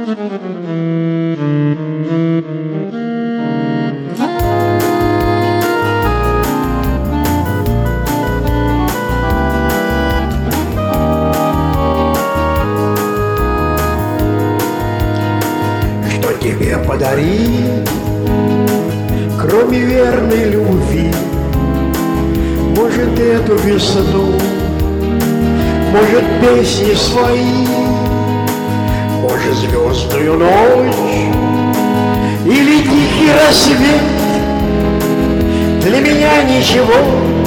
Что тебе подарить, кроме верной любви? Может, эту весну, может, песни свои, может, звездную ночь или тихий рассвет. Для меня ничего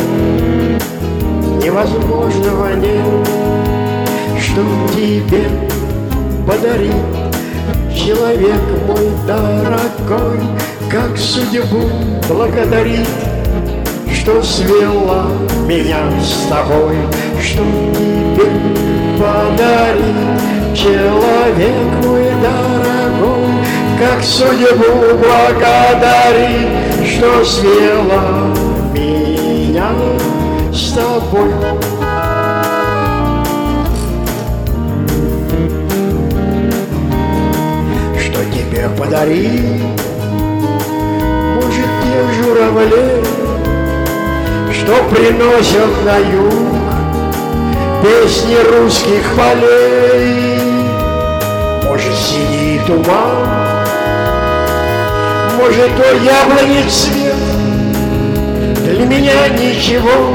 невозможного нет. Что тебе подарить, человек мой дорогой? Как судьбу благодарить, что свела меня с тобой? Что тебе подарить, человек мой дорогой? Как судьбу благодарить, что свела меня с тобой? Что тебе подарить, может, тех журавлей, что приносят на юг песни русских полей? Может, синий туман, может, то яблони цвет. Для меня ничего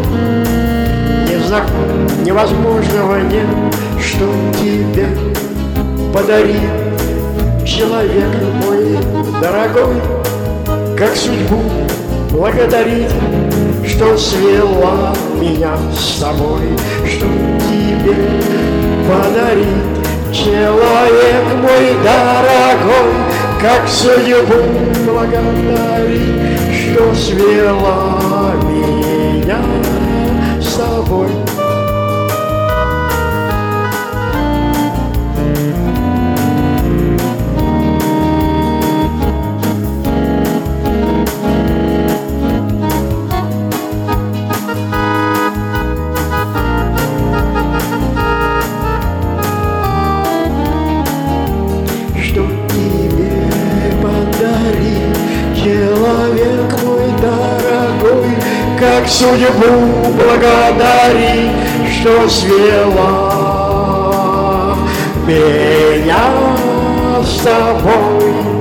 невозможного нет. Что тебе подарить, человек мой дорогой? Как судьбу благодарить, что свела меня с тобой? Что тебе подарить, человек мой дорогой? Как судьбу благодарить, что свела меня с тобой? Человек мой дорогой, как судьбу благодари, что свела меня с тобой.